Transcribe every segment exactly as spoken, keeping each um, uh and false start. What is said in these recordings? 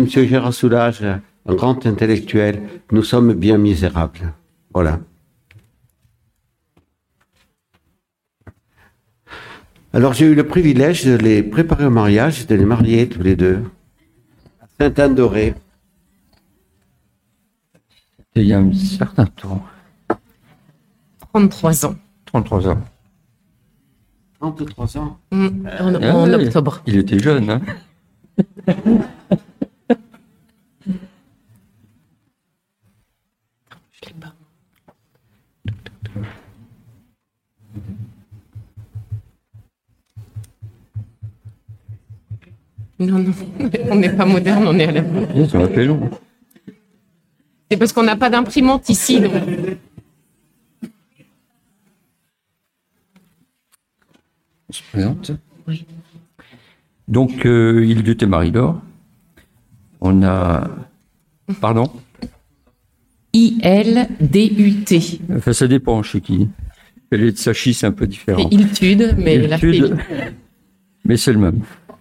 M. Gérard Soulages, un grand intellectuel, nous sommes bien misérables. Voilà. Alors, j'ai eu le privilège de les préparer au mariage, de les marier tous les deux. À Sainte-Anne-d'Auray. Il y a un certain temps. trente-trois ans. trente-trois ans. trente-trois ans. Mmh, en, Ah, en oui, octobre. Il était jeune, hein. Je l'ai pas. Non, non, on n'est pas moderne, on est à la Oui, ça m'a fait long. C'est parce qu'on n'a pas d'imprimante ici. Donc... On se présente. Oui. Donc, euh, il était Marie-Laure. On a... Pardon? I L D U T. Enfin, ça dépend chez qui. Elle est de Sachy, c'est un peu différent. C'est Iltude, mais la Iltude, mais c'est le même.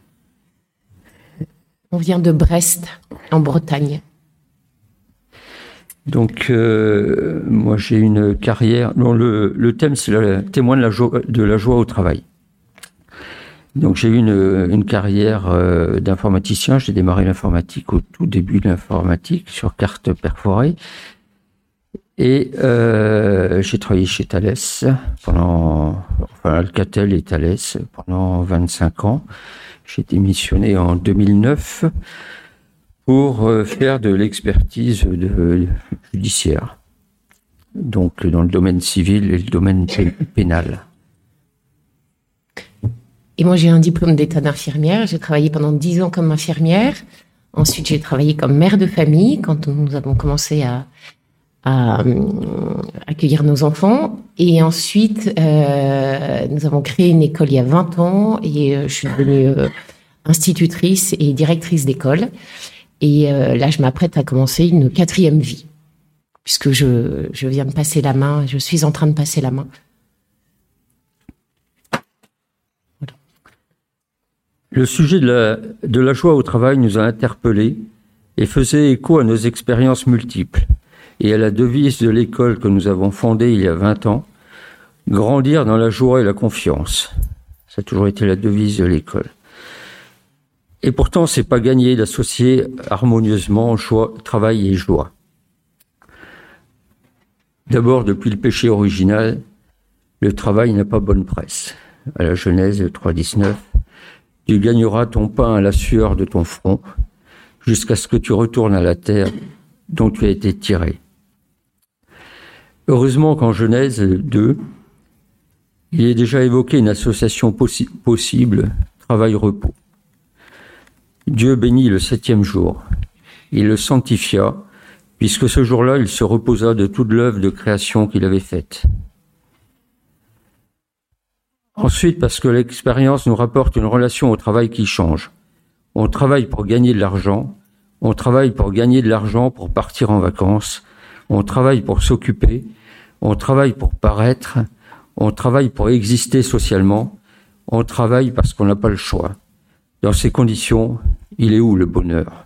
On vient de Brest, en Bretagne. Donc, euh, moi, j'ai une carrière... Non, le, le thème, c'est le témoin de la, joie, de la joie au travail. Donc, j'ai eu une, une carrière euh, d'informaticien. J'ai démarré l'informatique au tout début de l'informatique, sur carte perforée. Et euh, j'ai travaillé chez Thales pendant... Enfin, Alcatel et Thales pendant vingt-cinq ans. J'ai démissionné en deux mille neuf pour faire de l'expertise de, judiciaire, donc dans le domaine civil et le domaine pénal. Et moi, j'ai un diplôme d'état d'infirmière. J'ai travaillé pendant dix ans comme infirmière. Ensuite, j'ai travaillé comme mère de famille quand nous avons commencé à, à accueillir nos enfants. Et ensuite, euh, nous avons créé une école il y a vingt ans et euh, je suis devenue euh, institutrice et directrice d'école. Et euh, là, je m'apprête à commencer une quatrième vie, puisque je, je viens de passer la main, je suis en train de passer la main. Voilà. Le sujet de la, de la joie au travail nous a interpellés et faisait écho à nos expériences multiples et à la devise de l'école que nous avons fondée il y a vingt ans, grandir dans la joie et la confiance. Ça a toujours été la devise de l'école. Et pourtant, c'est pas gagné d'associer harmonieusement joie, travail et joie. D'abord, depuis le péché original, le travail n'a pas bonne presse. À la Genèse trois dix-neuf, tu gagneras ton pain à la sueur de ton front, jusqu'à ce que tu retournes à la terre dont tu as été tiré. Heureusement qu'en Genèse deux, il est déjà évoqué une association possi- possible, travail-repos. Dieu bénit le septième jour. Il le sanctifia, puisque ce jour-là, il se reposa de toute l'œuvre de création qu'il avait faite. Ensuite, parce que l'expérience nous rapporte une relation au travail qui change. On travaille pour gagner de l'argent, on travaille pour gagner de l'argent pour partir en vacances, on travaille pour s'occuper, on travaille pour paraître, on travaille pour exister socialement, on travaille parce qu'on n'a pas le choix. Dans ces conditions, il est où le bonheur?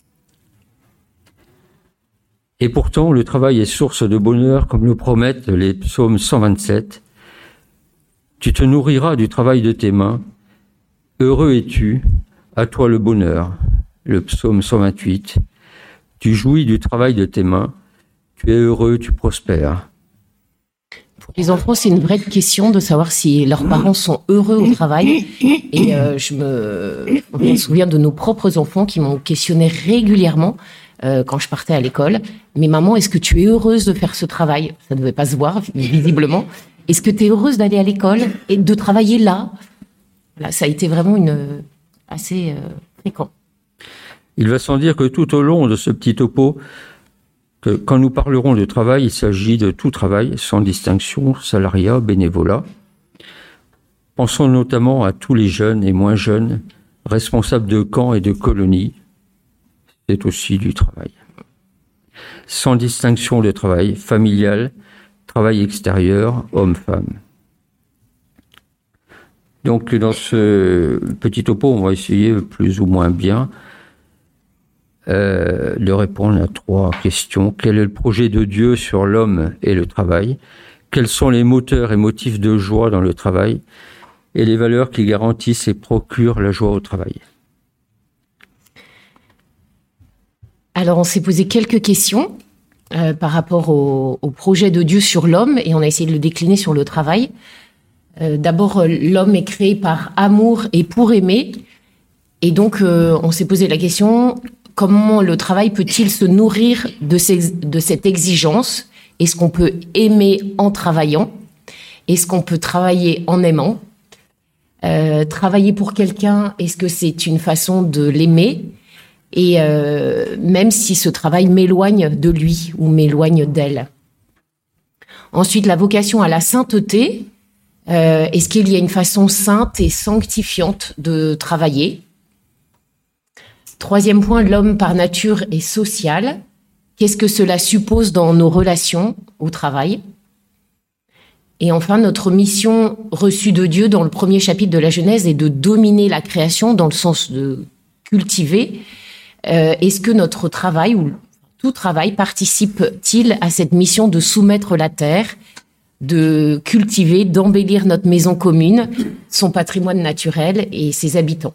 Et pourtant, le travail est source de bonheur, comme le promettent les psaumes cent vingt-sept. Tu te nourriras du travail de tes mains. Heureux es-tu, à toi le bonheur. Le psaume cent vingt-huit. Tu jouis du travail de tes mains. Tu es heureux, tu prospères. Pour les enfants, c'est une vraie question de savoir si leurs parents sont heureux au travail. Et euh, je me, je me souviens de nos propres enfants qui m'ont questionné régulièrement euh, quand je partais à l'école. Mais maman, est-ce que tu es heureuse de faire ce travail? Ça ne devait pas se voir, visiblement. Est-ce que tu es heureuse d'aller à l'école et de travailler là? Voilà, ça a été vraiment une, assez euh, fréquent. Il va sans dire que tout au long de ce petit topo, que quand nous parlerons de travail, il s'agit de tout travail, sans distinction, salariat, bénévolat. Pensons notamment à tous les jeunes et moins jeunes, responsables de camps et de colonies. C'est aussi du travail. Sans distinction de travail familial, travail extérieur, homme-femme. Donc, dans ce petit topo, on va essayer plus ou moins bien euh, de répondre à trois questions. Quel est le projet de Dieu sur l'homme et le travail? Quels sont les moteurs et motifs de joie dans le travail? Et les valeurs qui garantissent et procurent la joie au travail. Alors, on s'est posé quelques questions euh, par rapport au, au projet de Dieu sur l'homme et on a essayé de le décliner sur le travail. Euh, d'abord, l'homme est créé par amour et pour aimer. Et donc, euh, on s'est posé la question, comment le travail peut-il se nourrir de, ces, de cette exigence? Est-ce qu'on peut aimer en travaillant? Est-ce qu'on peut travailler en aimant? euh, Travailler pour quelqu'un, est-ce que c'est une façon de l'aimer? Et euh, même si ce travail m'éloigne de lui ou m'éloigne d'elle. Ensuite, la vocation à la sainteté. Euh, est-ce qu'il y a une façon sainte et sanctifiante de travailler? Troisième point, l'homme par nature est social. Qu'est-ce que cela suppose dans nos relations au travail? Et enfin, notre mission reçue de Dieu dans le premier chapitre de la Genèse est de dominer la création dans le sens de cultiver. Euh, est-ce que notre travail, ou tout travail, participe-t-il à cette mission de soumettre la terre, de cultiver, d'embellir notre maison commune, son patrimoine naturel et ses habitants?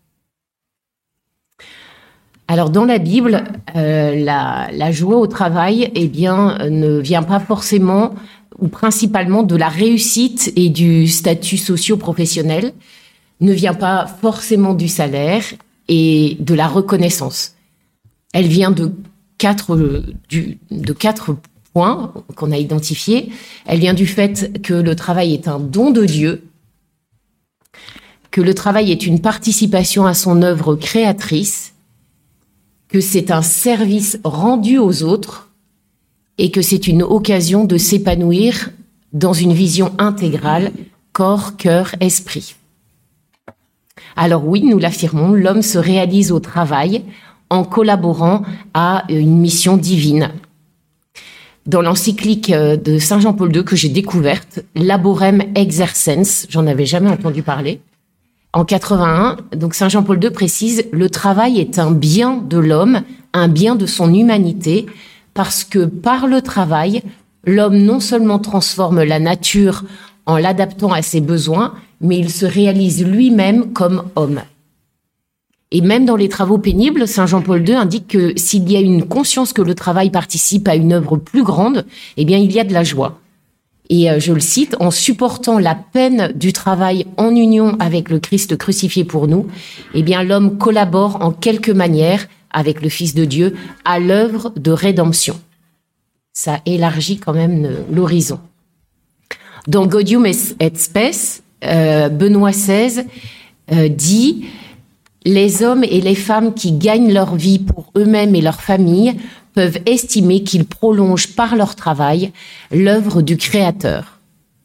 Alors, dans la Bible, euh, la, la joie au travail, eh bien, ne vient pas forcément ou principalement de la réussite et du statut socio-professionnel, ne vient pas forcément du salaire et de la reconnaissance. Elle vient de quatre, du, de quatre points qu'on a identifiés. Elle vient du fait que le travail est un don de Dieu, que le travail est une participation à son œuvre créatrice, que c'est un service rendu aux autres et que c'est une occasion de s'épanouir dans une vision intégrale, corps, cœur, esprit. Alors oui, nous l'affirmons, l'homme se réalise au travail en collaborant à une mission divine. Dans l'encyclique de Saint Jean-Paul deux que j'ai découverte, Laborem Exercens, j'en avais jamais entendu parler, en quatre-vingt-un, donc Saint Jean-Paul deux précise « Le travail est un bien de l'homme, un bien de son humanité, parce que par le travail, l'homme non seulement transforme la nature en l'adaptant à ses besoins, mais il se réalise lui-même comme homme. » Et même dans les travaux pénibles, Saint Jean-Paul deux indique que s'il y a une conscience que le travail participe à une œuvre plus grande, eh bien il y a de la joie. Et je le cite, en supportant la peine du travail en union avec le Christ crucifié pour nous, eh bien l'homme collabore en quelque manière avec le Fils de Dieu à l'œuvre de rédemption. Ça élargit quand même l'horizon. Dans Gaudium et Spes, euh, Benoît seize euh, dit « Les hommes et les femmes qui gagnent leur vie pour eux-mêmes et leur famille peuvent estimer qu'ils prolongent par leur travail l'œuvre du Créateur. »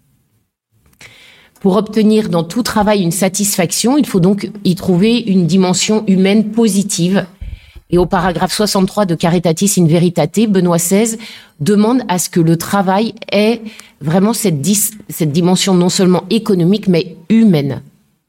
Pour obtenir dans tout travail une satisfaction, il faut donc y trouver une dimension humaine positive. Et au paragraphe soixante-trois de Caritatis in Veritate, Benoît seize demande à ce que le travail ait vraiment cette, dis- cette dimension non seulement économique, mais humaine.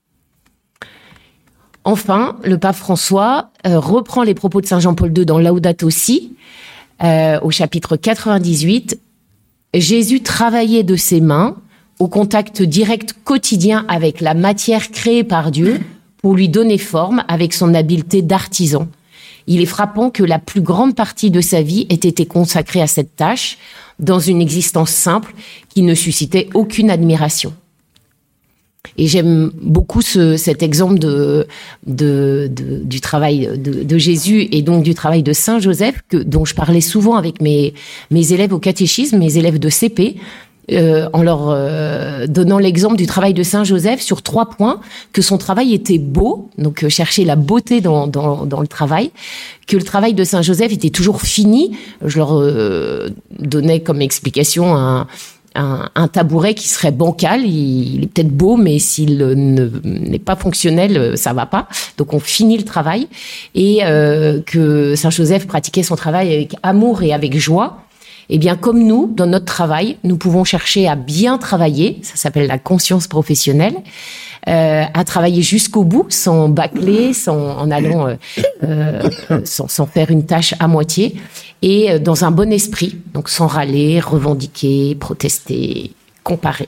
Enfin, le pape François euh, reprend les propos de Saint Jean-Paul deux dans Laudato Si, euh, au chapitre quatre-vingt-dix-huit. Jésus travaillait de ses mains, au contact direct quotidien avec la matière créée par Dieu, pour lui donner forme avec son habileté d'artisan. Il est frappant que la plus grande partie de sa vie ait été consacrée à cette tâche, dans une existence simple qui ne suscitait aucune admiration. Et j'aime beaucoup ce, cet exemple de, de, de, du travail de, de Jésus et donc du travail de Saint Joseph, que, dont je parlais souvent avec mes, mes élèves au catéchisme, mes élèves de C P, euh, en leur euh, donnant l'exemple du travail de Saint Joseph sur trois points, que son travail était beau, donc euh, chercher la beauté dans, dans, dans le travail, que le travail de Saint Joseph était toujours fini. Je leur euh, donnais comme explication un... Un, un tabouret qui serait bancal, il, il est peut-être beau, mais s'il ne, n'est pas fonctionnel, ça va pas. Donc on finit le travail. Et euh, que Saint Joseph pratiquait son travail avec amour et avec joie. Eh bien, comme nous, dans notre travail, nous pouvons chercher à bien travailler, ça s'appelle la conscience professionnelle, euh, à travailler jusqu'au bout, sans bâcler, sans, en allant, euh, euh, sans, sans faire une tâche à moitié, et dans un bon esprit, donc sans râler, revendiquer, protester, comparer.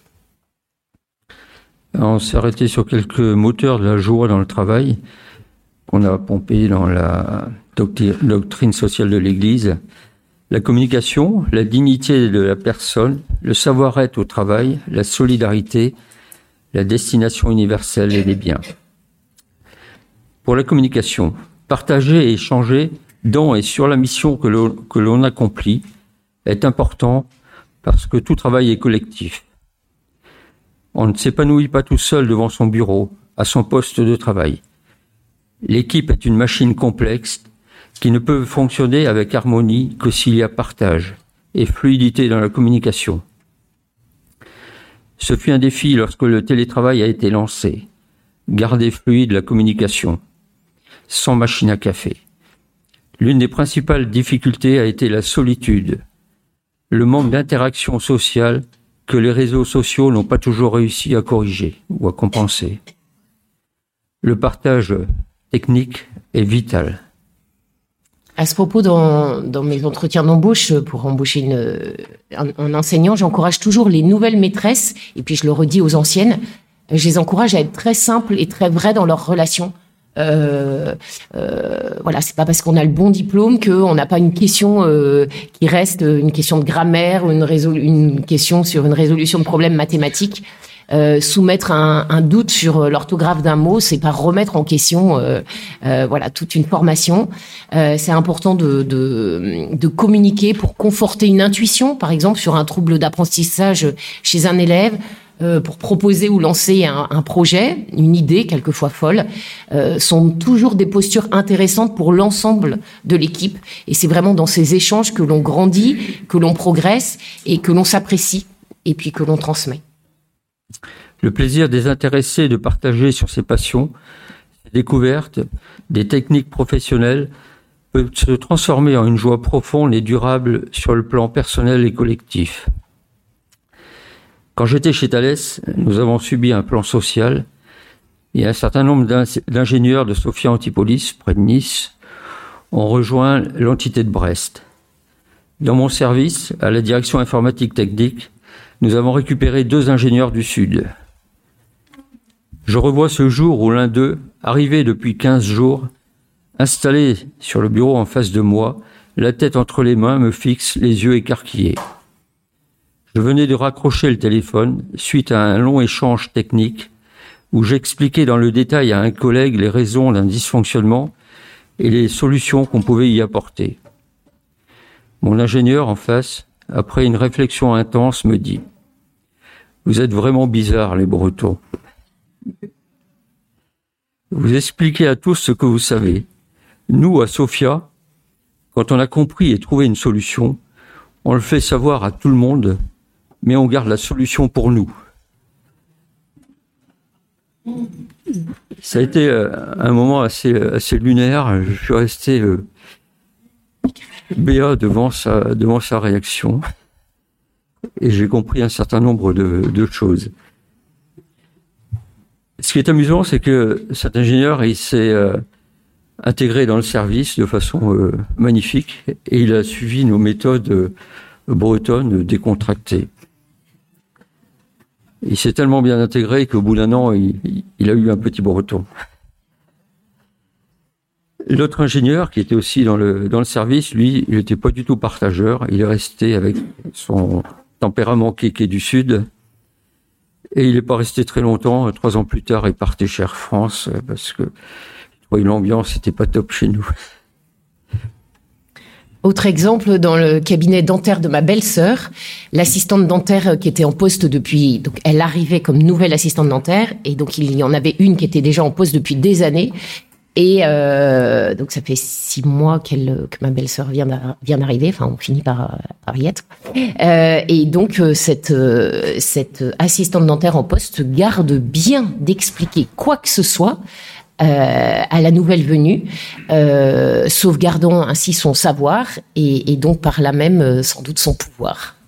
On s'est arrêté sur quelques moteurs de la joie dans le travail qu'on a pompé dans la doctrine sociale de l'Église. La communication, la dignité de la personne, le savoir-être au travail, la solidarité, la destination universelle et les biens. Pour la communication, partager et échanger dans et sur la mission que l'on, que l'on accomplit est important parce que tout travail est collectif. On ne s'épanouit pas tout seul devant son bureau, à son poste de travail. L'équipe est une machine complexe qui ne peut fonctionner avec harmonie que s'il y a partage et fluidité dans la communication. Ce fut un défi lorsque le télétravail a été lancé. Garder fluide la communication, sans machine à café. L'une des principales difficultés a été la solitude, le manque d'interaction sociale que les réseaux sociaux n'ont pas toujours réussi à corriger ou à compenser. Le partage technique est vital. À ce propos, dans, dans mes entretiens d'embauche, pour embaucher une, un, un enseignant, j'encourage toujours les nouvelles maîtresses, et puis je le redis aux anciennes, je les encourage à être très simples et très vraies dans leurs relations. Euh, euh, voilà, c'est pas parce qu'on a le bon diplôme qu'on n'a pas une question euh, qui reste une question de grammaire ou une, résol- une question sur une résolution de problèmes mathématiques. Euh, soumettre un, un doute sur l'orthographe d'un mot, c'est pas remettre en question, euh, euh, voilà, toute une formation. Euh, c'est important de, de, de communiquer pour conforter une intuition, par exemple, sur un trouble d'apprentissage chez un élève. Euh, pour proposer ou lancer un, un projet, une idée, quelquefois folle, euh, sont toujours des postures intéressantes pour l'ensemble de l'équipe. Et c'est vraiment dans ces échanges que l'on grandit, que l'on progresse et que l'on s'apprécie et puis que l'on transmet. Le plaisir des intéressés de partager sur ses passions, ses découvertes, des techniques professionnelles peut se transformer en une joie profonde et durable sur le plan personnel et collectif. Quand j'étais chez Thales, nous avons subi un plan social et un certain nombre d'ingénieurs de Sophia Antipolis, près de Nice, ont rejoint l'entité de Brest. Dans mon service, à la direction informatique technique, nous avons récupéré deux ingénieurs du Sud. Je revois ce jour où l'un d'eux, arrivé depuis quinze jours, installé sur le bureau en face de moi, la tête entre les mains, me fixe, les yeux écarquillés. Je venais de raccrocher le téléphone suite à un long échange technique où j'expliquais dans le détail à un collègue les raisons d'un dysfonctionnement et les solutions qu'on pouvait y apporter. Mon ingénieur en face, après une réflexion intense, me dit « Vous êtes vraiment bizarres, les Bretons. Vous expliquez à tous ce que vous savez. Nous, à Sophia, quand on a compris et trouvé une solution, on le fait savoir à tout le monde, mais on garde la solution pour nous. » Ça a été un moment assez, assez lunaire. Je suis resté euh, béat devant sa, devant sa réaction. Et j'ai compris un certain nombre de, de choses. Ce qui est amusant, c'est que cet ingénieur, il s'est euh, intégré dans le service de façon euh, magnifique et il a suivi nos méthodes euh, bretonnes décontractées. Il s'est tellement bien intégré qu'au bout d'un an, il, il a eu un petit breton. L'autre ingénieur, qui était aussi dans le, dans le service, lui, il n'était pas du tout partageur. Il est resté avec son tempérament kéké du Sud. Et il n'est pas resté très longtemps. Trois ans plus tard, il partait chez Air France parce que l'ambiance n'était pas top chez nous. Autre exemple, dans le cabinet dentaire de ma belle-sœur, l'assistante dentaire qui était en poste depuis, donc elle arrivait comme nouvelle assistante dentaire, et donc il y en avait une qui était déjà en poste depuis des années, et euh, donc ça fait six mois qu'elle, que ma belle-sœur vient, vient d'arriver, enfin on finit par, par y être, euh, et donc cette, cette assistante dentaire en poste garde bien d'expliquer quoi que ce soit euh, à la nouvelle venue, euh, sauvegardant ainsi son savoir et, et donc par là même euh, sans doute son pouvoir.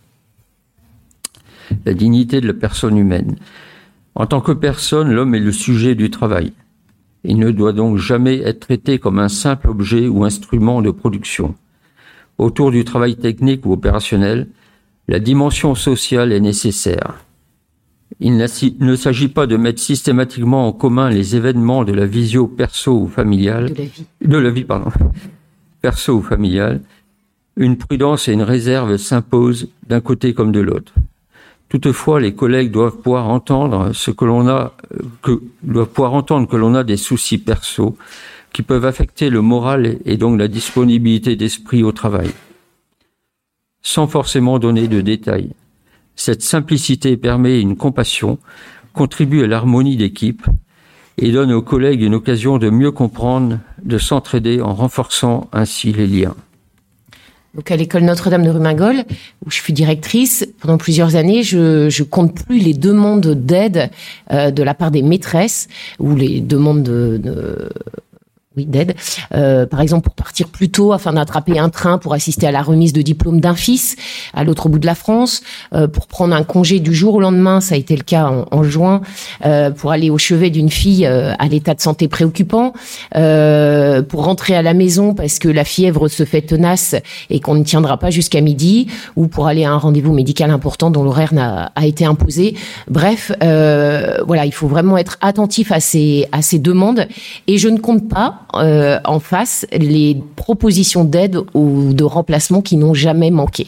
La dignité de la personne humaine. En tant que personne, l'homme est le sujet du travail. Il ne doit donc jamais être traité comme un simple objet ou instrument de production. Autour du travail technique ou opérationnel, la dimension sociale est nécessaire. Il ne s'agit pas de mettre systématiquement en commun les événements de la visio perso ou familiale, De la vie. de la vie, pardon, perso ou familiale. Une prudence et une réserve s'imposent d'un côté comme de l'autre. Toutefois, les collègues doivent pouvoir entendre ce que l'on a, que, doivent pouvoir entendre que l'on a des soucis perso qui peuvent affecter le moral et donc la disponibilité d'esprit au travail, sans forcément donner de détails. Cette simplicité permet une compassion, contribue à l'harmonie d'équipe et donne aux collègues une occasion de mieux comprendre, de s'entraider en renforçant ainsi les liens. Donc à l'école Notre-Dame de Rumingol, où je suis directrice pendant plusieurs années, je, je compte plus les demandes d'aide euh, de la part des maîtresses ou les demandes de, de oui, d'aide. Euh, par exemple, pour partir plus tôt afin d'attraper un train pour assister à la remise de diplôme d'un fils à l'autre bout de la France, euh, pour prendre un congé du jour au lendemain, ça a été le cas en, en juin, euh, pour aller au chevet d'une fille euh, à l'état de santé préoccupant, euh, pour rentrer à la maison parce que la fièvre se fait tenace et qu'on ne tiendra pas jusqu'à midi, ou pour aller à un rendez-vous médical important dont l'horaire n'a, a été imposé. Bref, euh, voilà, il faut vraiment être attentif à ces, à ces demandes, et je ne compte pas Euh, en face les propositions d'aide ou de remplacement qui n'ont jamais manqué.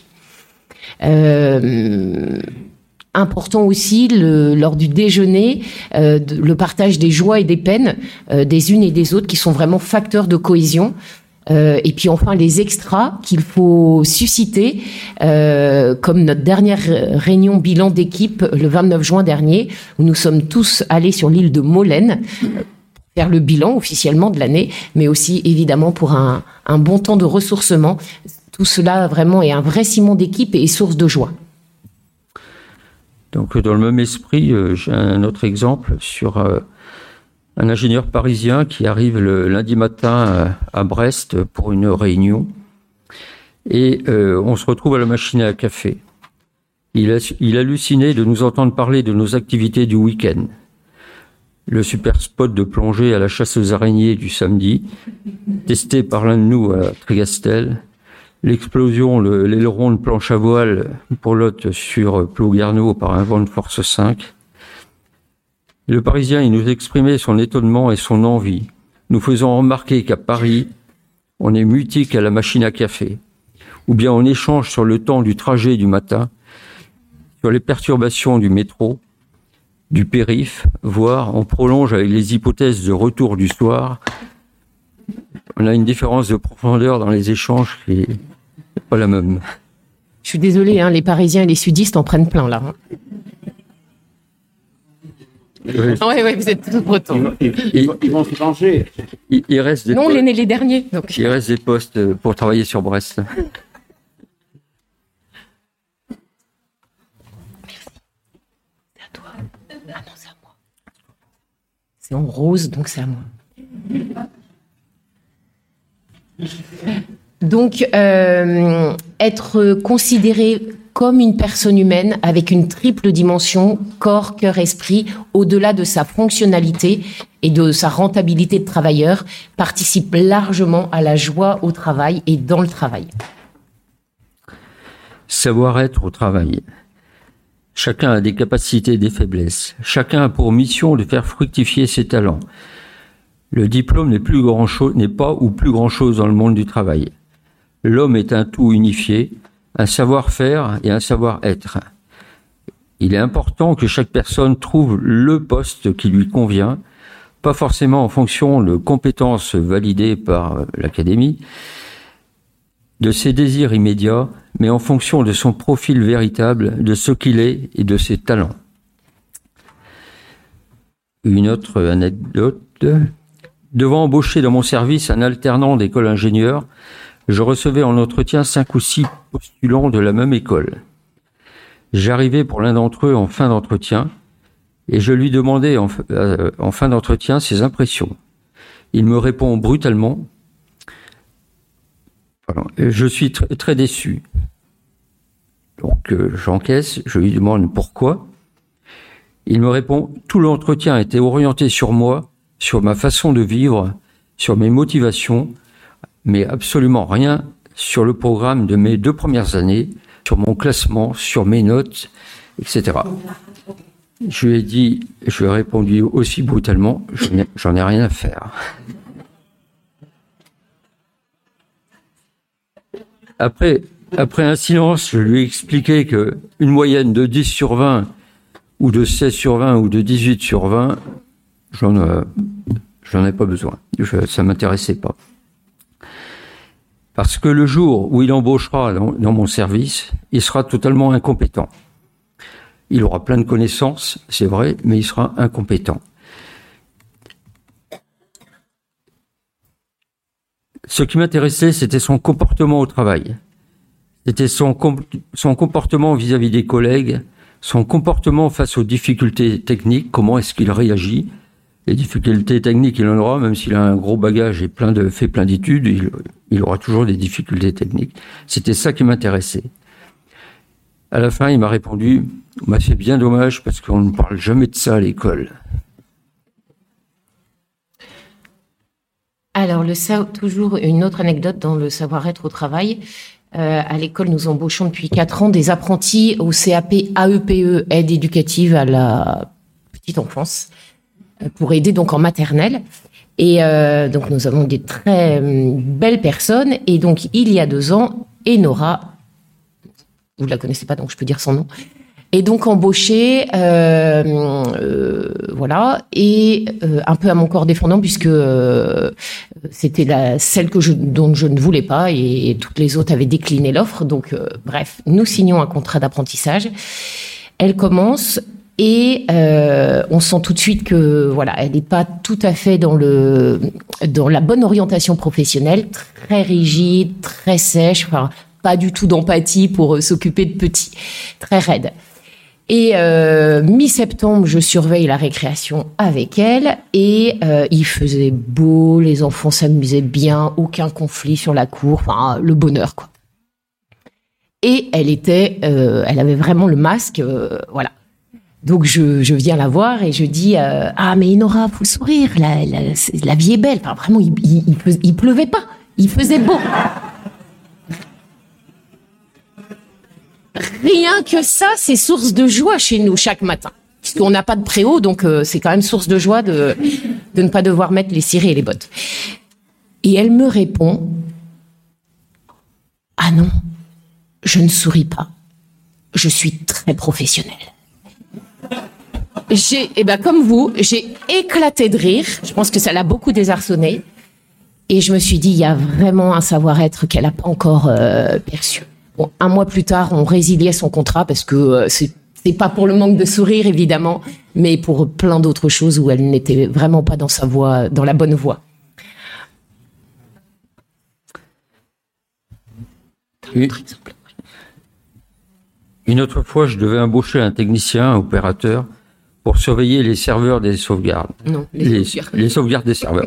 Euh, important aussi le, lors du déjeuner, euh, de, le partage des joies et des peines euh, des unes et des autres qui sont vraiment facteurs de cohésion. Euh, et puis enfin les extras qu'il faut susciter, euh, comme notre dernière réunion bilan d'équipe le vingt-neuf juin dernier, où nous sommes tous allés sur l'île de Molène faire le bilan officiellement de l'année, mais aussi évidemment pour un, un bon temps de ressourcement. Tout cela vraiment est un vrai ciment d'équipe et source de joie. Donc dans le même esprit, euh, j'ai un autre exemple sur euh, un ingénieur parisien qui arrive le lundi matin euh, à Brest pour une réunion, et euh, on se retrouve à la machine à café. Il, a, il hallucinait de nous entendre parler de nos activités du week-end. Le super spot de plongée à la chasse aux araignées du samedi, testé par l'un de nous à Trégastel, l'explosion, le, l'aileron de planche à voile pour l'hôte sur Plogarneau par un vent de force cinq. Le Parisien, il nous exprimait son étonnement et son envie, nous faisant remarquer qu'à Paris, on est mutique à la machine à café, ou bien on échange sur le temps du trajet du matin, sur les perturbations du métro, du périph', voire on prolonge avec les hypothèses de retour du soir. On a une différence de profondeur dans les échanges qui n'est pas la même. Je suis désolée, hein, les Parisiens et les sudistes en prennent plein là. Hein. Oui, oui, ouais, vous êtes tous bretons. Ils, ils, ils vont se changer. Il, il reste des non, postes, on est nés les derniers. Donc. Il reste des postes pour travailler sur Brest. Ah non, c'est à moi. C'est en rose, donc c'est à moi. Donc, euh, être considéré comme une personne humaine avec une triple dimension, corps, cœur, esprit, au-delà de sa fonctionnalité et de sa rentabilité de travailleur, participe largement à la joie au travail et dans le travail. Savoir-être au travail. Chacun a des capacités et des faiblesses. Chacun a pour mission de faire fructifier ses talents. Le diplôme n'est plus grand chose, n'est pas ou plus grand chose dans le monde du travail. L'homme est un tout unifié, un savoir-faire et un savoir-être. Il est important que chaque personne trouve le poste qui lui convient, pas forcément en fonction de compétences validées par l'académie, de ses désirs immédiats, mais en fonction de son profil véritable, de ce qu'il est et de ses talents. Une autre anecdote. Devant embaucher dans mon service un alternant d'école ingénieur, je recevais en entretien cinq ou six postulants de la même école. J'arrivais pour l'un d'entre eux en fin d'entretien et je lui demandais en, euh, en fin d'entretien ses impressions. Il me répond brutalement. Voilà. Je suis tr- très déçu. Donc euh, j'encaisse, je lui demande pourquoi. Il me répond, tout l'entretien était orienté sur moi, sur ma façon de vivre, sur mes motivations, mais absolument rien sur le programme de mes deux premières années, sur mon classement, sur mes notes, et cetera. Je lui ai dit, je lui ai répondu aussi brutalement, j'en ai, j'en ai rien à faire. Après, après un silence, je lui ai expliqué que une moyenne de dix sur vingt, ou de seize sur vingt, ou de dix-huit sur vingt, j'en, euh, j'en ai pas besoin. Je, ça m'intéressait pas. Parce que le jour où il embauchera dans, dans mon service, il sera totalement incompétent. Il aura plein de connaissances, c'est vrai, mais il sera incompétent. Ce qui m'intéressait, c'était son comportement au travail. C'était son, com- son comportement vis-à-vis des collègues, son comportement face aux difficultés techniques, comment est-ce qu'il réagit. Les difficultés techniques, il en aura, même s'il a un gros bagage et plein de, fait plein d'études, il, il aura toujours des difficultés techniques. C'était ça qui m'intéressait. À la fin, il m'a répondu, bah, c'est bien dommage parce qu'on ne parle jamais de ça à l'école. Alors, le, toujours une autre anecdote dans le savoir-être au travail. Euh, à l'école, nous embauchons depuis quatre ans des apprentis au C A P A E P E, aide éducative à la petite enfance, pour aider donc en maternelle. Et euh, donc, nous avons des très belles personnes. Et donc, il y a deux ans, Enora, vous ne la connaissez pas, donc je peux dire son nom, et donc embauchée, euh, euh, voilà, et euh, un peu à mon corps défendant, puisque euh, c'était la, celle que je, dont je ne voulais pas, et, et toutes les autres avaient décliné l'offre. Donc, euh, bref, nous signons un contrat d'apprentissage. Elle commence, et euh, on sent tout de suite que voilà, elle n'est pas tout à fait dans le dans la bonne orientation professionnelle, très rigide, très sèche, enfin pas du tout d'empathie pour euh, s'occuper de petits, très raide. Et euh, mi-septembre, je surveille la récréation avec elle, et euh, il faisait beau, les enfants s'amusaient bien, aucun conflit sur la cour, enfin le bonheur quoi. Et elle était, euh, elle avait vraiment le masque, euh, voilà. Donc je, je viens la voir et je dis euh, ah mais Enora, faut le sourire, la, la, la vie est belle. Enfin vraiment, il, il, il, il pleuvait pas, il faisait beau. Rien que ça, c'est source de joie chez nous chaque matin. Parce qu'on n'a pas de préau, donc euh, c'est quand même source de joie de, de ne pas devoir mettre les cirés et les bottes. Et elle me répond « Ah non, je ne souris pas. Je suis très professionnelle. » J'ai, eh ben comme vous, j'ai éclaté de rire. Je pense que ça l'a beaucoup désarçonné. Et je me suis dit, il y a vraiment un savoir-être qu'elle n'a pas encore euh, perçu. Bon, un mois plus tard, on résiliait son contrat parce que euh, c'est, c'est pas pour le manque de sourire, évidemment, mais pour plein d'autres choses où elle n'était vraiment pas dans sa voie, dans la bonne voie. Une, une autre fois, je devais embaucher un technicien, un opérateur, pour surveiller les serveurs des sauvegardes. Non, les, les sauvegardes. Les sauvegardes des serveurs.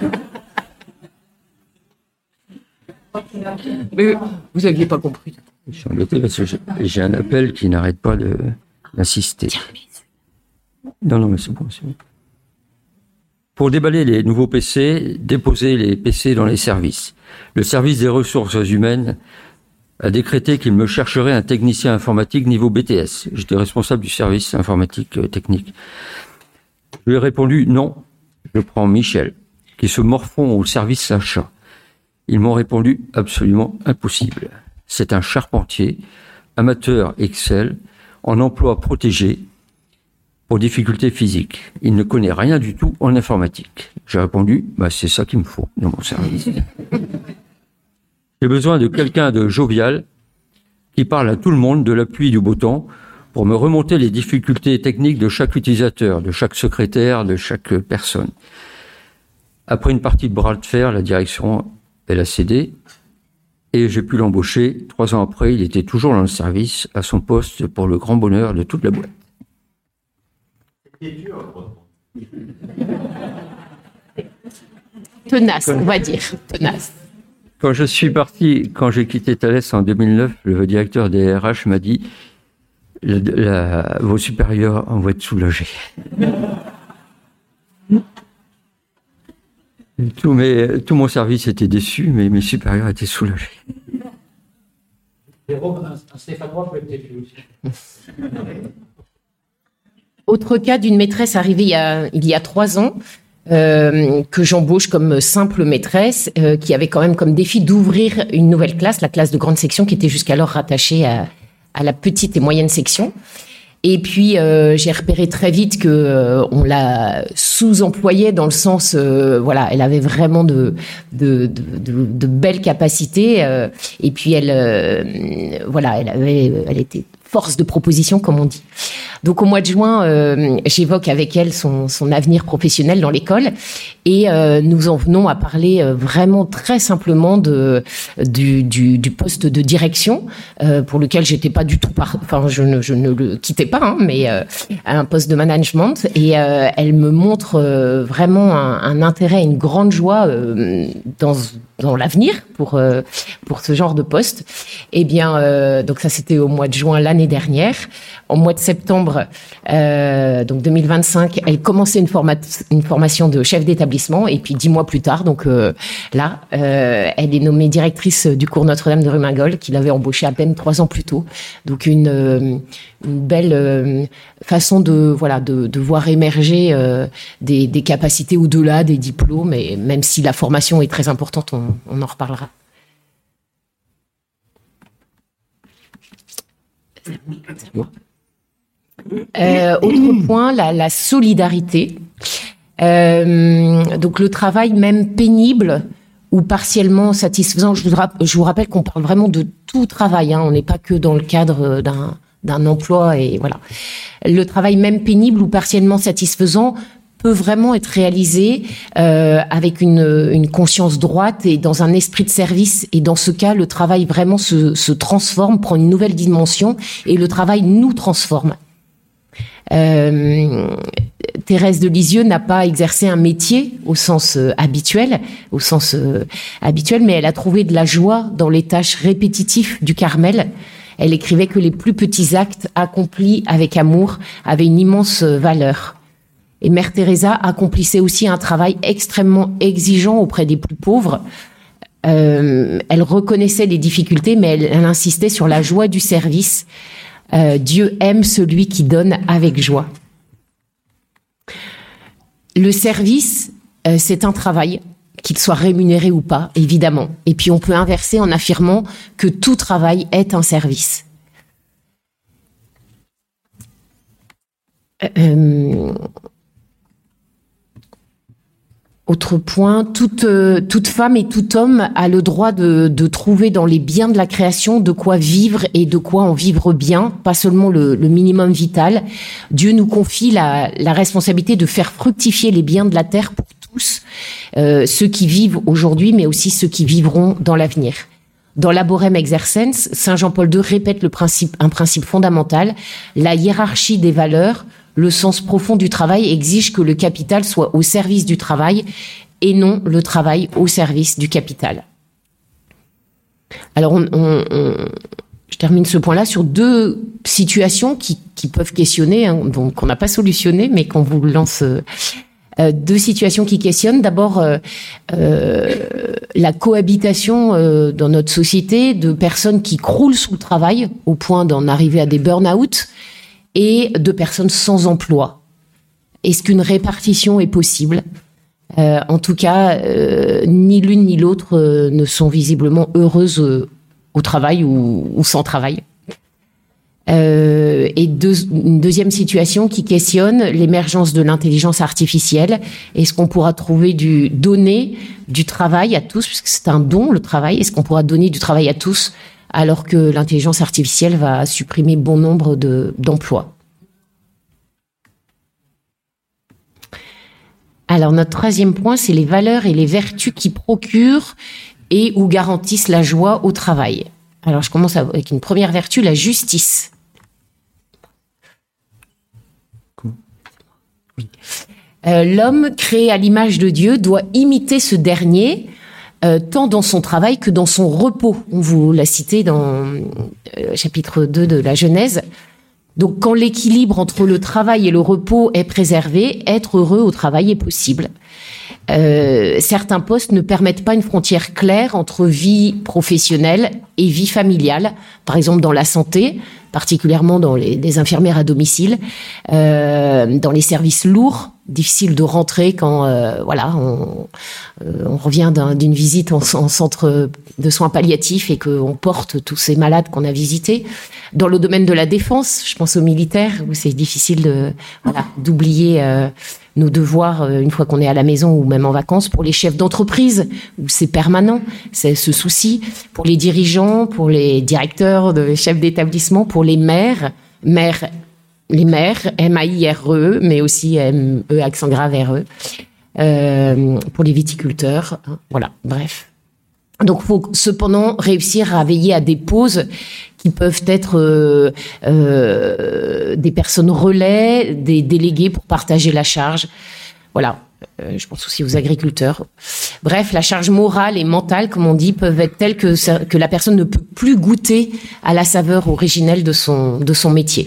Mais vous aviez pas compris. Je suis embêté parce que j'ai, j'ai un appel qui n'arrête pas de, d'insister. Non, non, mais c'est bon, c'est bon. Pour déballer les nouveaux P C, déposer les P C dans les services. Le service des ressources humaines a décrété qu'il me chercherait un technicien informatique niveau B T S. J'étais responsable du service informatique euh, technique. Je lui ai répondu non, je prends Michel, qui se morfond au service achat. Ils m'ont répondu absolument impossible. C'est un charpentier, amateur Excel, en emploi protégé, pour difficultés physiques. Il ne connaît rien du tout en informatique. J'ai répondu, bah, c'est ça qu'il me faut dans mon service. J'ai besoin de quelqu'un de jovial qui parle à tout le monde de la pluie et du beau temps pour me remonter les difficultés techniques de chaque utilisateur, de chaque secrétaire, de chaque personne. Après une partie de bras de fer, la direction, elle a cédé et j'ai pu l'embaucher. Trois ans après, il était toujours dans le service, à son poste, pour le grand bonheur de toute la boîte. tenace, on va dire, tenace. Quand je suis parti, quand j'ai quitté Thales en deux mille neuf, le directeur des R H m'a dit la, la, vos supérieurs vont être soulagés. Tout, mes, tout mon service était déçu, mais mes supérieurs étaient soulagés. Autre cas d'une maîtresse arrivée il y a, il y a trois ans, euh, que j'embauche comme simple maîtresse, euh, qui avait quand même comme défi d'ouvrir une nouvelle classe, la classe de grande section, qui était jusqu'alors rattachée à, à la petite et moyenne section. Et puis euh, j'ai repéré très vite que euh, on la sous-employait dans le sens, euh, voilà, elle avait vraiment de de de, de, de belles capacités. Euh, et puis elle, euh, voilà, elle avait, elle était force de proposition, comme on dit. Donc au mois de juin, euh, j'évoque avec elle son, son avenir professionnel dans l'école et euh, nous en venons à parler euh, vraiment très simplement de du, du, du poste de direction euh, pour lequel j'étais pas du tout, par, enfin je ne je ne le quittais pas, hein, mais euh, un poste de management et euh, elle me montre euh, vraiment un, un intérêt, une grande joie euh, dans dans l'avenir pour euh, pour ce genre de poste. Eh bien, euh, donc ça c'était au mois de juin l'année dernière. En mois de septembre, euh, donc deux mille vingt-cinq, elle commençait une, format, une formation de chef d'établissement et puis dix mois plus tard, donc euh, là, euh, elle est nommée directrice du cours Notre-Dame de Rumingol, qu'il avait embauchée à peine trois ans plus tôt. Donc une, euh, une belle euh, façon de voilà de, de voir émerger euh, des, des capacités au-delà des diplômes, et même si la formation est très importante, on, on en reparlera. Euh, autre point, la, la solidarité. Euh, donc le travail même pénible ou partiellement satisfaisant. Je vous, je vous rappelle qu'on parle vraiment de tout travail. Hein, on n'est pas que dans le cadre d'un, d'un emploi et voilà. Le travail même pénible ou partiellement satisfaisant peut vraiment être réalisé euh, avec une, une conscience droite et dans un esprit de service. Et dans ce cas, le travail vraiment se, se transforme, prend une nouvelle dimension et le travail nous transforme. Euh, Thérèse de Lisieux n'a pas exercé un métier au sens euh, habituel, au sens euh, habituel, mais elle a trouvé de la joie dans les tâches répétitives du Carmel. Elle écrivait que les plus petits actes accomplis avec amour avaient une immense valeur. Et Mère Teresa accomplissait aussi un travail extrêmement exigeant auprès des plus pauvres. Euh, elle reconnaissait les difficultés, mais elle, elle insistait sur la joie du service. Euh, Dieu aime celui qui donne avec joie. Le service, euh, c'est un travail, qu'il soit rémunéré ou pas, évidemment. Et puis on peut inverser en affirmant que tout travail est un service. Euh, Autre point, toute, euh, toute femme et tout homme a le droit de, de trouver dans les biens de la création de quoi vivre et de quoi en vivre bien, pas seulement le, le minimum vital. Dieu nous confie la, la responsabilité de faire fructifier les biens de la terre pour tous, euh, ceux qui vivent aujourd'hui, mais aussi ceux qui vivront dans l'avenir. Dans Laborem Exercens, Saint Jean-Paul deux répète le principe, un principe fondamental, la hiérarchie des valeurs. Le sens profond du travail exige que le capital soit au service du travail et non le travail au service du capital. Alors, on, on, on, je termine ce point-là sur deux situations qui, qui peuvent questionner, hein, donc qu'on n'a pas solutionné, mais qu'on vous lance. Euh, deux situations qui questionnent. D'abord, euh, euh, la cohabitation euh, dans notre société de personnes qui croulent sous le travail au point d'en arriver à des burn-out, et de personnes sans emploi. Est-ce qu'une répartition est possible ? euh, En tout cas, euh, ni l'une ni l'autre euh, ne sont visiblement heureuses euh, au travail ou, ou sans travail. Euh, et deux, une deuxième situation qui questionne l'émergence de l'intelligence artificielle. Est-ce qu'on pourra trouver du donner du travail à tous, puisque c'est un don, le travail. Est-ce qu'on pourra donner du travail à tous alors que l'intelligence artificielle va supprimer bon nombre de, d'emplois. Alors, notre troisième point, c'est les valeurs et les vertus qui procurent et ou garantissent la joie au travail. Alors, je commence avec une première vertu, la justice. Euh, l'homme créé à l'image de Dieu doit imiter ce dernier, euh, tant dans son travail que dans son repos. On vous l'a cité dans euh, chapitre deux de la Genèse. Donc, quand l'équilibre entre le travail et le repos est préservé, être heureux au travail est possible. Euh, certains postes ne permettent pas une frontière claire entre vie professionnelle et vie familiale. Par exemple, dans la santé, particulièrement dans les, les infirmières à domicile, euh, dans les services lourds, difficile de rentrer quand euh, voilà on, euh, on revient d'un, d'une visite en, en centre de soins palliatifs et qu'on porte tous ces malades qu'on a visités. Dans le domaine de la défense, je pense aux militaires où c'est difficile de voilà d'oublier euh, nos devoirs euh, une fois qu'on est à la maison ou même en vacances. Pour les chefs d'entreprise où c'est permanent, c'est ce souci. Pour les dirigeants, pour les directeurs, de chefs d'établissement, pour les maires, maires les maires, M A I R E, mais aussi M E, accent grave R E, euh, pour les viticulteurs, hein, voilà, bref. Donc, il faut cependant réussir à veiller à des pauses qui peuvent être euh, euh, des personnes relais, des délégués pour partager la charge. Voilà, euh, je pense aussi aux agriculteurs. Bref, la charge morale et mentale, comme on dit, peuvent être telles que, ça, que la personne ne peut plus goûter à la saveur originelle de son, de son métier.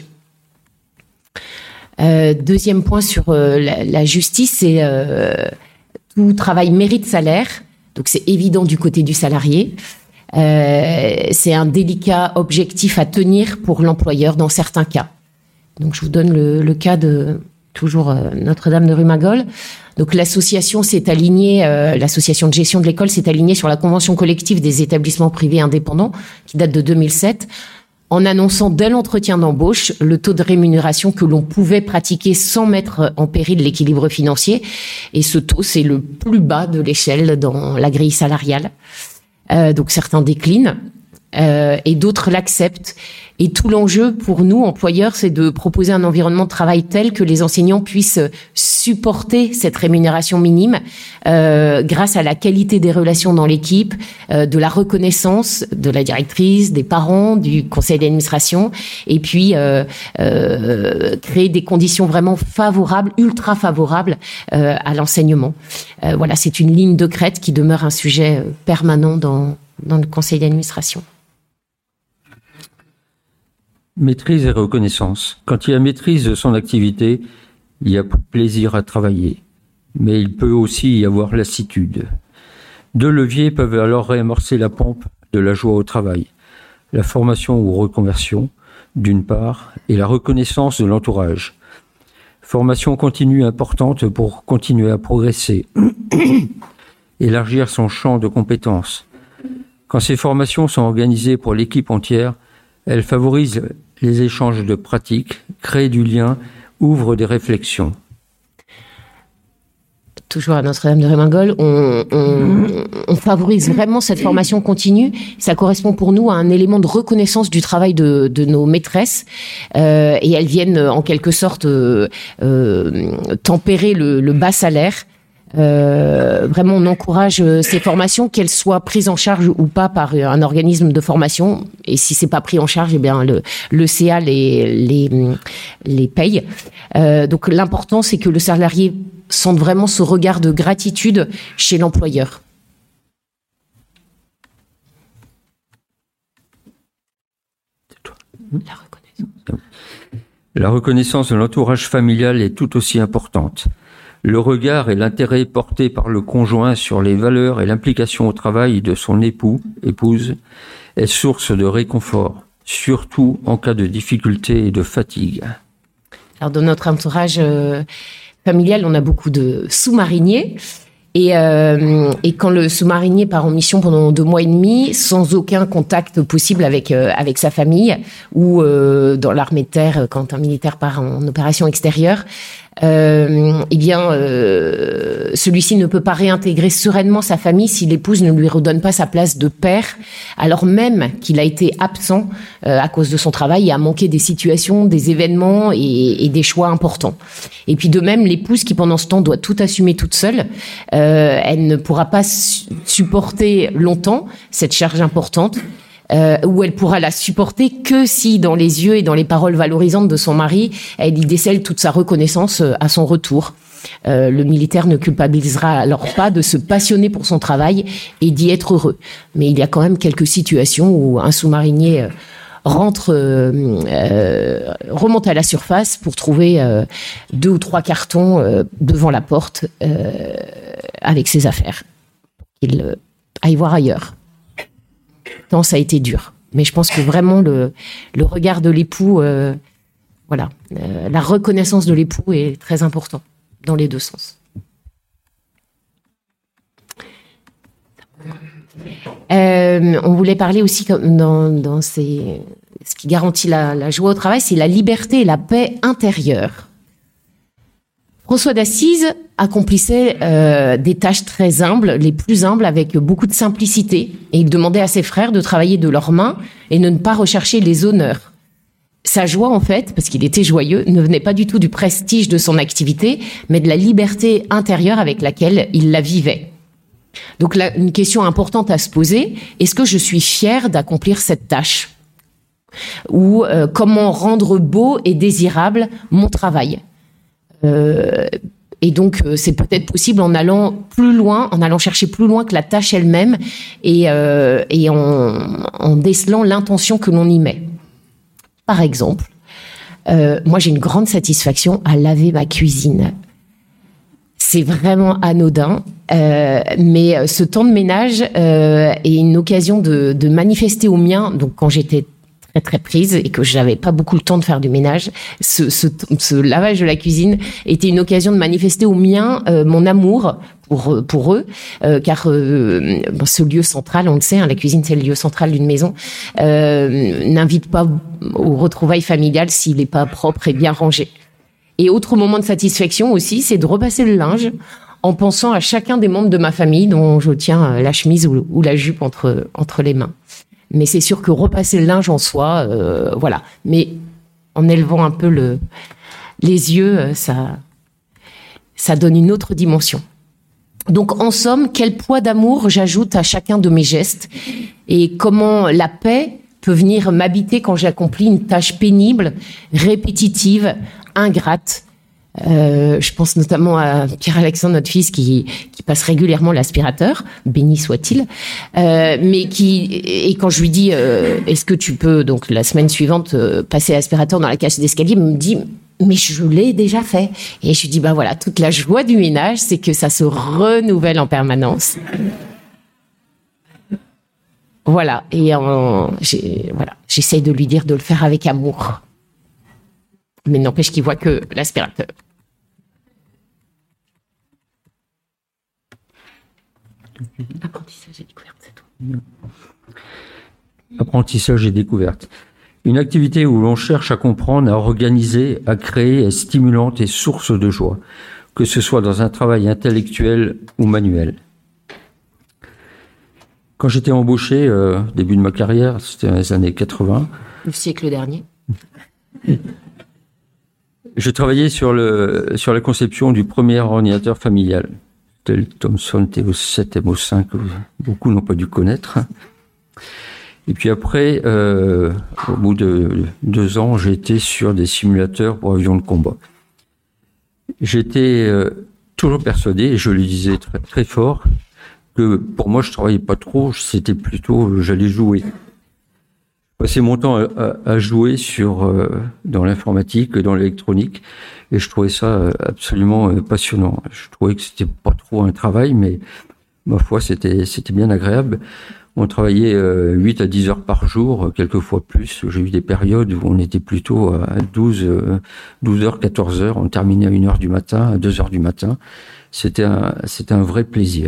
Euh, deuxième point sur euh, la, la justice, c'est euh, tout travail mérite salaire. Donc c'est évident du côté du salarié. Euh, c'est un délicat objectif à tenir pour l'employeur dans certains cas. Donc je vous donne le, le cas de toujours euh, Notre-Dame de Rumagol. Donc l'association s'est alignée, euh, l'association de gestion de l'école s'est alignée sur la convention collective des établissements privés indépendants qui date de deux mille sept. En annonçant dès l'entretien d'embauche le taux de rémunération que l'on pouvait pratiquer sans mettre en péril l'équilibre financier. Et ce taux, c'est le plus bas de l'échelle dans la grille salariale. Euh, donc certains déclinent euh, et d'autres l'acceptent. Et tout l'enjeu pour nous, employeurs, c'est de proposer un environnement de travail tel que les enseignants puissent supporter cette rémunération minime euh, grâce à la qualité des relations dans l'équipe, euh, de la reconnaissance de la directrice, des parents, du conseil d'administration, et puis euh, euh, créer des conditions vraiment favorables, ultra favorables euh, à l'enseignement. Euh, voilà, c'est une ligne de crête qui demeure un sujet permanent dans, dans le conseil d'administration. Maîtrise et reconnaissance. Quand il y a maîtrise de son activité, il y a plaisir à travailler. Mais il peut aussi y avoir lassitude. Deux leviers peuvent alors réamorcer la pompe de la joie au travail. La formation ou reconversion, d'une part, et la reconnaissance de l'entourage. Formation continue importante pour continuer à progresser. Élargir son champ de compétences. Quand ces formations sont organisées pour l'équipe entière, elles favorisent les échanges de pratiques, créent du lien, ouvrent des réflexions. Toujours à Notre-Dame de Rumagol, on, on, on favorise vraiment cette formation continue. Ça correspond pour nous à un élément de reconnaissance du travail de, de nos maîtresses. Euh, et elles viennent en quelque sorte euh, euh, tempérer le, le bas salaire. Euh, vraiment, on encourage ces formations, qu'elles soient prises en charge ou pas par un organisme de formation. Et si c'est pas pris en charge, eh bien le, le C A les les les paye. Euh, donc l'important, c'est que le salarié sente vraiment ce regard de gratitude chez l'employeur. La reconnaissance. La reconnaissance de l'entourage familial est tout aussi importante. Le regard et l'intérêt porté par le conjoint sur les valeurs et l'implication au travail de son époux, épouse, est source de réconfort, surtout en cas de difficulté et de fatigue. Alors, dans notre entourage euh, familial, on a beaucoup de sous-mariniers. Et, euh, et quand le sous-marinier part en mission pendant deux mois et demi, sans aucun contact possible avec euh, avec sa famille, ou euh, dans l'armée de terre, quand un militaire part en opération extérieure, euh, eh bien, euh, celui-ci ne peut pas réintégrer sereinement sa famille si l'épouse ne lui redonne pas sa place de père, alors même qu'il a été absent euh, à cause de son travail et a manqué des situations, des événements et, et des choix importants. Et puis de même, l'épouse qui pendant ce temps doit tout assumer toute seule, euh, elle ne pourra pas su- supporter longtemps cette charge importante. euh, où elle pourra la supporter que si, dans les yeux et dans les paroles valorisantes de son mari, elle y décèle toute sa reconnaissance à son retour. Euh, le militaire ne culpabilisera alors pas de se passionner pour son travail et d'y être heureux. Mais il y a quand même quelques situations où un sous-marinier euh, rentre, euh, euh, remonte à la surface pour trouver euh, deux ou trois cartons euh, devant la porte euh, avec ses affaires. Il euh, aille voir ailleurs. Tant ça a été dur. Mais je pense que vraiment le, le regard de l'époux, euh, voilà, euh, la reconnaissance de l'époux est très important dans les deux sens. Euh, on voulait parler aussi dans, dans ces, ce qui garantit la, la joie au travail, c'est la liberté et la paix intérieure. François d'Assise accomplissait euh, des tâches très humbles, les plus humbles, avec beaucoup de simplicité, et il demandait à ses frères de travailler de leurs mains et de ne pas rechercher les honneurs. Sa joie, en fait, parce qu'il était joyeux, ne venait pas du tout du prestige de son activité, mais de la liberté intérieure avec laquelle il la vivait. Donc là, une question importante à se poser, est-ce que je suis fière d'accomplir cette tâche ? Ou euh, comment rendre beau et désirable mon travail ? euh, Et donc, euh, c'est peut-être possible en allant plus loin, en allant chercher plus loin que la tâche elle-même et, euh, et en, en décelant l'intention que l'on y met. Par exemple, euh, moi j'ai une grande satisfaction à laver ma cuisine. C'est vraiment anodin, euh, mais ce temps de ménage euh, est une occasion de, de manifester au mien. Donc quand j'étais très très prise et que j'avais pas beaucoup le temps de faire du ménage, ce, ce, ce lavage de la cuisine était une occasion de manifester au mien euh, mon amour pour pour eux, euh, car euh, ce lieu central, on le sait, hein, la cuisine c'est le lieu central d'une maison, euh, n'invite pas aux retrouvailles familiales s'il n'est pas propre et bien rangé. Et autre moment de satisfaction aussi, c'est de repasser le linge en pensant à chacun des membres de ma famille dont je tiens la chemise ou, ou la jupe entre entre les mains. Mais c'est sûr que repasser le linge en soi, euh, voilà. Mais en élevant un peu le, les yeux, ça, ça donne une autre dimension. Donc, en somme, quel poids d'amour j'ajoute à chacun de mes gestes et comment la paix peut venir m'habiter quand j'accomplis une tâche pénible, répétitive, ingrate. Euh, je pense notamment à Pierre-Alexandre, notre fils, qui, qui passe régulièrement l'aspirateur, béni soit-il, euh, mais qui, et quand je lui dis, euh, est-ce que tu peux, donc la semaine suivante, euh, passer l'aspirateur dans la cage d'escalier, il me dit, mais je l'ai déjà fait. Et je lui dis, bah voilà, toute la joie du ménage, c'est que ça se renouvelle en permanence. Voilà, et en, j'ai, voilà, j'essaye de lui dire de le faire avec amour. Mais n'empêche qu'il voit que l'aspirateur. Apprentissage et découverte, c'est tout. Apprentissage et découverte. Une activité où l'on cherche à comprendre, à organiser, à créer, est stimulante et source de joie, que ce soit dans un travail intellectuel ou manuel. Quand j'étais embauché, euh, début de ma carrière, c'était dans les années quatre-vingts. Le siècle dernier. Je travaillais sur, le, sur la conception du premier ordinateur familial. C'était le Thomson T O sept M O cinq, que beaucoup n'ont pas dû connaître. Et puis après, euh, au bout de deux ans, j'ai été sur des simulateurs pour avions de combat. J'étais euh, toujours persuadé, et je le disais très, très fort, que pour moi, je travaillais pas trop, c'était plutôt, j'allais jouer. Je passais mon temps à, à, à jouer sur, euh, dans l'informatique, dans l'électronique, et je trouvais ça absolument euh, passionnant. Je trouvais que c'était pas trop un travail, mais ma foi, c'était, c'était bien agréable. On travaillait euh, huit à dix heures par jour, quelquefois plus. J'ai eu des périodes où on était plutôt à douze, douze heures, quatorze heures. On terminait à une heure du matin, à deux heures du matin. C'était un, c'était un vrai plaisir.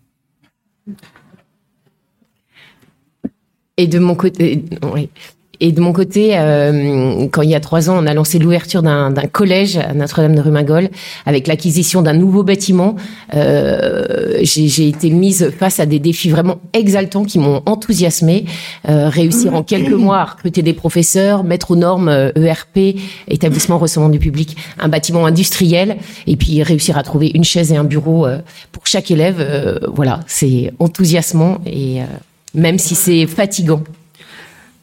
Et de mon côté, oui. Et de mon côté, euh, quand il y a trois ans, on a lancé l'ouverture d'un, d'un collège à Notre-Dame de Rumingol avec l'acquisition d'un nouveau bâtiment, euh, j'ai, j'ai été mise face à des défis vraiment exaltants qui m'ont enthousiasmée. Euh, réussir en quelques mois à recruter des professeurs, mettre aux normes E R P, établissement recevant du public, un bâtiment industriel, et puis réussir à trouver une chaise et un bureau euh, pour chaque élève. Euh, voilà, c'est enthousiasmant et euh, même si c'est fatigant.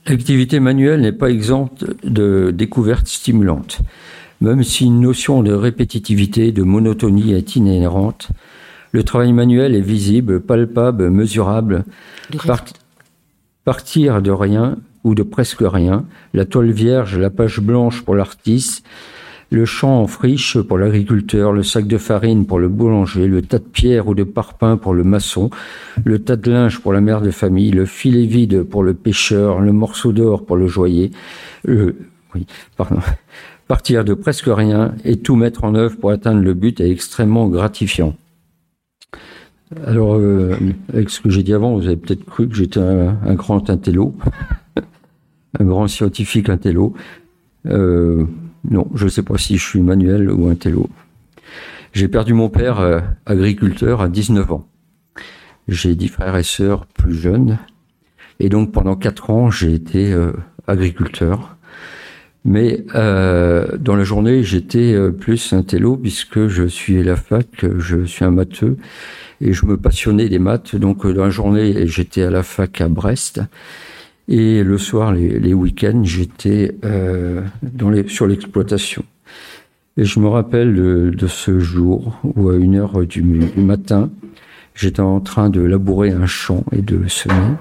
L'activité manuelle n'est pas exempte de découvertes stimulantes. Même si une notion de répétitivité, de monotonie est inhérente, le travail manuel est visible, palpable, mesurable. Part- partir de rien ou de presque rien, la toile vierge, la page blanche pour l'artiste, le champ en friche pour l'agriculteur, le sac de farine pour le boulanger, le tas de pierres ou de parpaing pour le maçon, le tas de linge pour la mère de famille, le filet vide pour le pêcheur, le morceau d'or pour le joaillier, le, oui, pardon. Partir de presque rien et tout mettre en œuvre pour atteindre le but est extrêmement gratifiant. Alors, euh, avec ce que j'ai dit avant, vous avez peut-être cru que j'étais un, un grand intello, un grand scientifique intello. Euh, non, je ne sais pas si je suis manuel ou intello. J'ai perdu mon père euh, agriculteur à dix-neuf ans. J'ai dix frères et sœurs plus jeunes. Et donc, pendant quatre ans, j'ai été euh, agriculteur. Mais euh, dans la journée, j'étais euh, plus intello puisque je suis à la fac, je suis un matheux et je me passionnais des maths. Donc dans la journée, j'étais à la fac à Brest et le soir, les, les week-ends, j'étais euh, dans les, sur l'exploitation. Et je me rappelle de, de ce jour où à une heure du, du matin, j'étais en train de labourer un champ et de semer.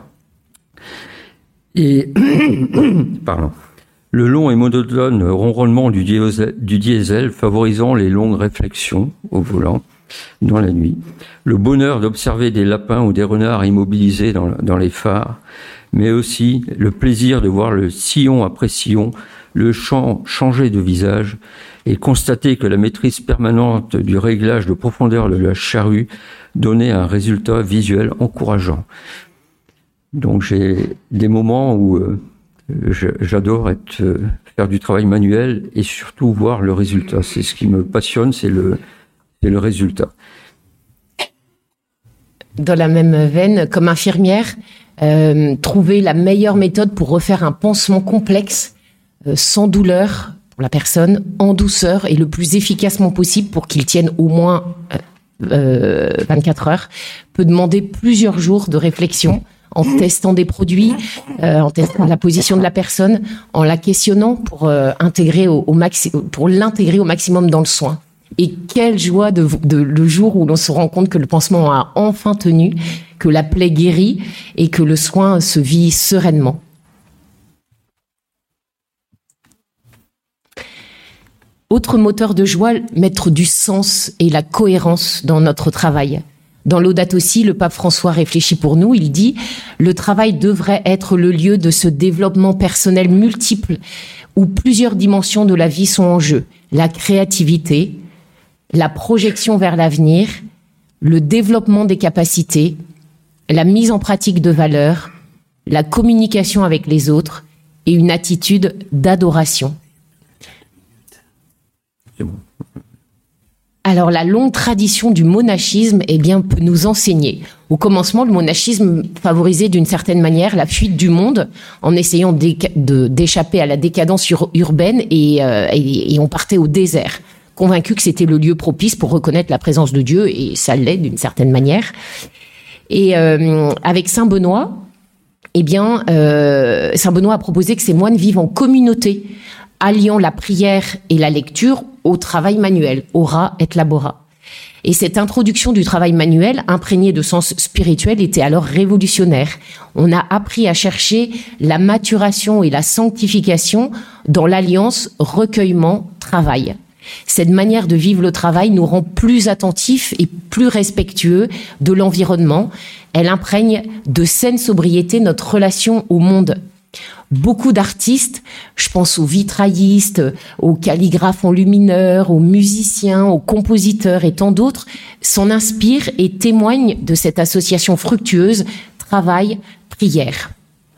Et pardon. Le long et monotone ronronnement du diesel, du diesel favorisant les longues réflexions au volant dans la nuit. Le bonheur d'observer des lapins ou des renards immobilisés dans, dans les phares, mais aussi le plaisir de voir le sillon après sillon, le champ changer de visage et constater que la maîtrise permanente du réglage de profondeur de la charrue donnait un résultat visuel encourageant. Donc j'ai des moments où euh, j'adore être, euh, faire du travail manuel et surtout voir le résultat. C'est ce qui me passionne, c'est le, c'est le résultat. Dans la même veine, comme infirmière, euh, trouver la meilleure méthode pour refaire un pansement complexe, euh, sans douleur pour la personne, en douceur et le plus efficacement possible pour qu'il tienne au moins euh, vingt-quatre heures, peut demander plusieurs jours de réflexion, en testant des produits, euh, en testant la position de la personne, en la questionnant pour euh, intégrer au, au maxi- pour l'intégrer au maximum dans le soin. Et quelle joie de, de le jour où l'on se rend compte que le pansement a enfin tenu, que la plaie guérit et que le soin se vit sereinement. Autre moteur de joie, mettre du sens et la cohérence dans notre travail. Dans Laudato Si, le pape François réfléchit pour nous, il dit « Le travail devrait être le lieu de ce développement personnel multiple où plusieurs dimensions de la vie sont en jeu. La créativité, la projection vers l'avenir, le développement des capacités, la mise en pratique de valeurs, la communication avec les autres et une attitude d'adoration. » C'est bon. Alors, la longue tradition du monachisme, eh bien, peut nous enseigner. Au commencement, le monachisme favorisait d'une certaine manière la fuite du monde en essayant d'éca- de, d'échapper à la décadence ur- urbaine et, euh, et, et on partait au désert, convaincu que c'était le lieu propice pour reconnaître la présence de Dieu, et ça l'est d'une certaine manière. Et euh, avec Saint Benoît, eh bien, euh, Saint Benoît a proposé que ces moines vivent en communauté, alliant la prière et la lecture au travail manuel, ora et labora. Et cette introduction du travail manuel, imprégnée de sens spirituel, était alors révolutionnaire. On a appris à chercher la maturation et la sanctification dans l'alliance recueillement-travail. Cette manière de vivre le travail nous rend plus attentifs et plus respectueux de l'environnement. Elle imprègne de saine sobriété notre relation au monde. Beaucoup d'artistes, je pense aux vitraillistes, aux calligraphes enlumineurs, aux musiciens, aux compositeurs et tant d'autres, s'en inspirent et témoignent de cette association fructueuse travail-prière.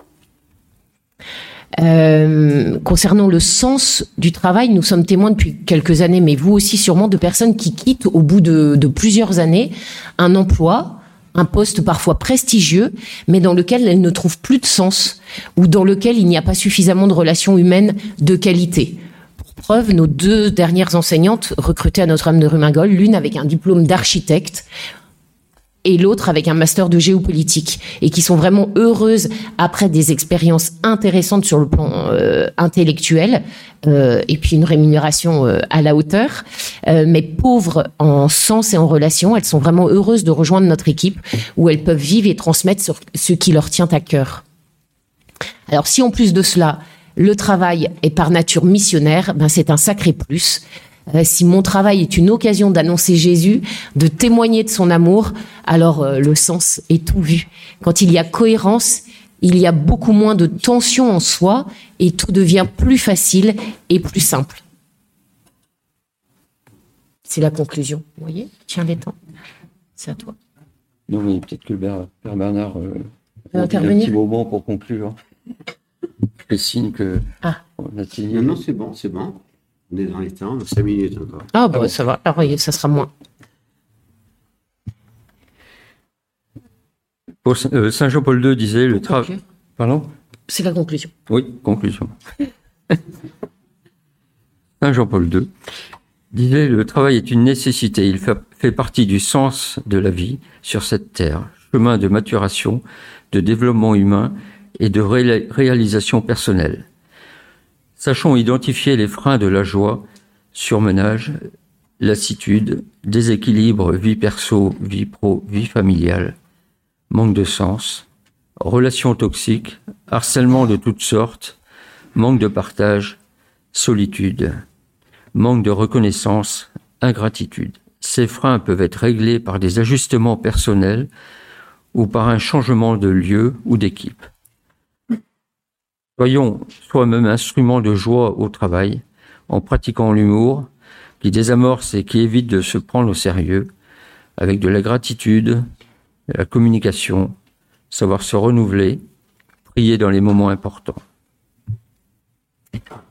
Euh, concernant le sens du travail, nous sommes témoins depuis quelques années, mais vous aussi sûrement, de personnes qui quittent au bout de, de plusieurs années un emploi, un poste parfois prestigieux, mais dans lequel elles ne trouvent plus de sens ou dans lequel il n'y a pas suffisamment de relations humaines de qualité. Pour preuve, nos deux dernières enseignantes recrutées à Notre-Dame de Rumingol, l'une avec un diplôme d'architecte, et l'autre avec un master de géopolitique, et qui sont vraiment heureuses après des expériences intéressantes sur le plan euh, intellectuel, euh, et puis une rémunération euh, à la hauteur, euh, mais pauvres en sens et en relations. Elles sont vraiment heureuses de rejoindre notre équipe, où elles peuvent vivre et transmettre sur ce qui leur tient à cœur. Alors si en plus de cela, le travail est par nature missionnaire, ben c'est un sacré plus. Euh, si mon travail est une occasion d'annoncer Jésus, de témoigner de son amour, alors euh, le sens est tout vu. Quand il y a cohérence, il y a beaucoup moins de tension en soi et tout devient plus facile et plus simple. C'est la conclusion. Vous voyez ? Tiens les temps. C'est à toi. Non, mais peut-être que le Père Père Bernard euh, va un intervenir. petit moment pour conclure. Je fais signe que Ah. on a signé. Non, non, c'est bon, c'est bon. On est dans les temps, on a cinq minutes encore. Ah bah ça va, alors, voyez, ça sera moins. Pour, euh, Saint Jean-Paul deux disait le Pour travail. conclure. Pardon ? C'est la conclusion. Oui, conclusion. Saint Jean-Paul deux disait le travail est une nécessité, il fait, fait partie du sens de la vie sur cette terre, chemin de maturation, de développement humain et de ré- réalisation personnelle. Sachons identifier les freins de la joie, surmenage, lassitude, déséquilibre, vie perso, vie pro, vie familiale, manque de sens, relations toxiques, harcèlement de toutes sortes, manque de partage, solitude, manque de reconnaissance, ingratitude. Ces freins peuvent être réglés par des ajustements personnels ou par un changement de lieu ou d'équipe. Soyons soi-même instruments de joie au travail, en pratiquant l'humour, qui désamorce et qui évite de se prendre au sérieux, avec de la gratitude, de la communication, savoir se renouveler, prier dans les moments importants.